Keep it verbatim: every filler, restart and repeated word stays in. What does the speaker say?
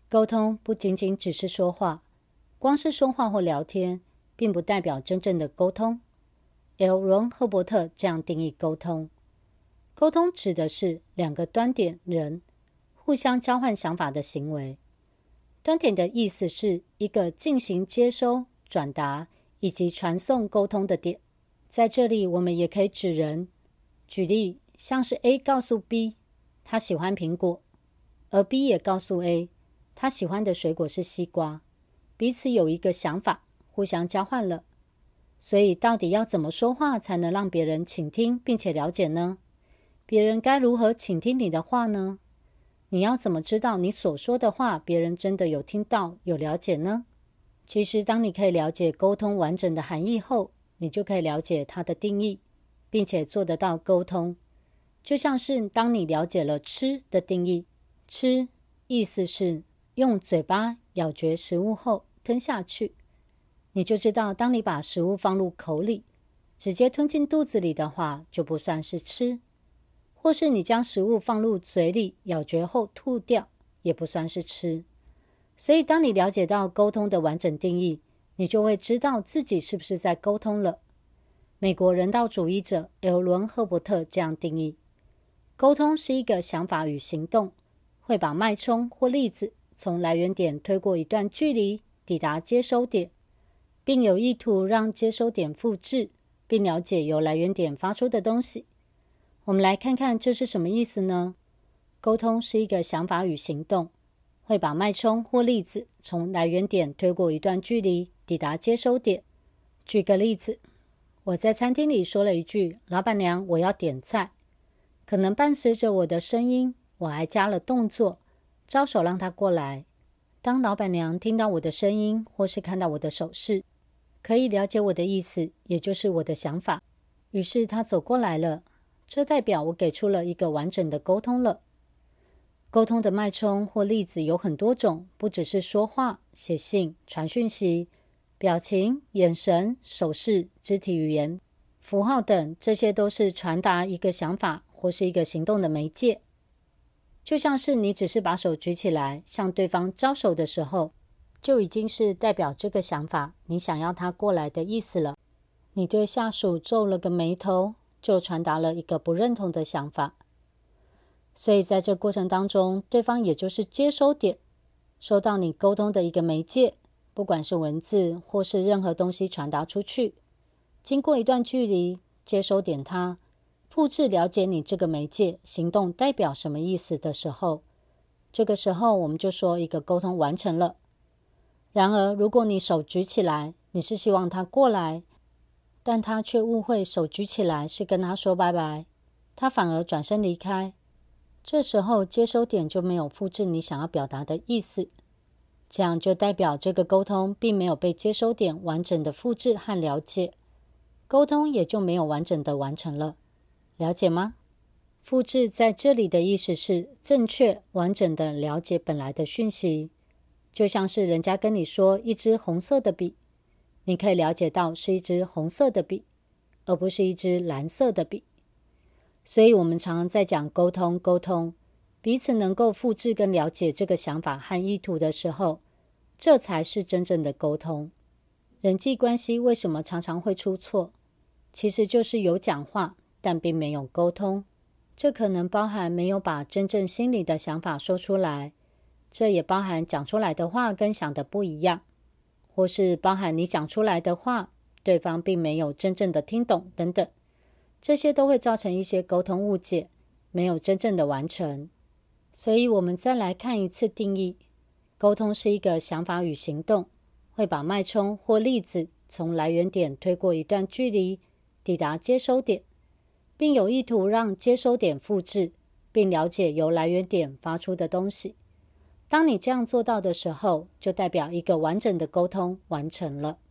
沟通不仅仅只是说话，光是说话或聊天，并不代表真正的沟通。L. Ron 赫伯特这样定义沟通：沟通指的是两个端点人互相交换想法的行为。端点的意思是一个进行接收、转达以及传送沟通的点。在这里，我们也可以指人。举例，像是 A 告诉 B 他喜欢苹果，而 B 也告诉 A 他喜欢的水果是西瓜，彼此有一个想法，互相交换了。所以到底要怎么说话才能让别人倾听并且了解呢？别人该如何倾听你的话呢？你要怎么知道你所说的话别人真的有听到、有了解呢？其实当你可以了解沟通完整的含义后，你就可以了解它的定义，并且做得到沟通。就像是当你了解了吃的定义，吃意思是用嘴巴咬嚼食物后吞下去，你就知道当你把食物放入口里，直接吞进肚子里的话，就不算是吃。或是你将食物放入嘴里咬嚼后吐掉，也不算是吃。所以当你了解到沟通的完整定义，你就会知道自己是不是在沟通了。美国人道主义者 L. Ron 赫伯特这样定义：沟通是一个想法与行动，会把脉冲或粒子从来源点推过一段距离，抵达接收点，并有意图让接收点复制，并了解由来源点发出的东西。我们来看看这是什么意思呢？沟通是一个想法与行动，会把脉冲或粒子从来源点推过一段距离，抵达接收点。举个例子，我在餐厅里说了一句“老板娘，我要点菜”，可能伴随着我的声音，我还加了动作，招手让他过来。当老板娘听到我的声音或是看到我的手势，可以了解我的意思，也就是我的想法，于是她走过来了。这代表我给出了一个完整的沟通了。沟通的脉冲或粒子有很多种，不只是说话、写信、传讯息，表情、眼神、手势、肢体语言、符号等，这些都是传达一个想法或是一个行动的媒介。就像是你只是把手举起来向对方招手的时候，就已经是代表这个想法你想要他过来的意思了。你对下属皱了个眉头，就传达了一个不认同的想法。所以在这过程当中，对方也就是接收点，收到你沟通的一个媒介，不管是文字或是任何东西传达出去，经过一段距离，接收点它复制了解你这个媒介行动代表什么意思的时候，这个时候我们就说一个沟通完成了。然而如果你手举起来，你是希望他过来，但他却误会手举起来是跟他说拜拜，他反而转身离开，这时候接收点就没有复制你想要表达的意思，这样就代表这个沟通并没有被接收点完整的复制和了解，沟通也就没有完整的完成了。了解吗？复制在这里的意思是正确完整的了解本来的讯息，就像是人家跟你说一支红色的笔，你可以了解到是一支红色的笔，而不是一支蓝色的笔。所以我们常常在讲沟通沟通，彼此能够复制跟了解这个想法和意图的时候，这才是真正的沟通。人际关系为什么常常会出错？其实就是有讲话，但并没有沟通。这可能包含没有把真正心里的想法说出来，这也包含讲出来的话跟想的不一样，或是包含你讲出来的话，对方并没有真正的听懂等等，这些都会造成一些沟通误解，没有真正的完成。所以我们再来看一次定义，沟通是一个想法与行动，会把脉冲或粒子从来源点推过一段距离，抵达接收点，并有意图让接收点复制，并了解由来源点发出的东西。当你这样做到的时候，就代表一个完整的沟通完成了。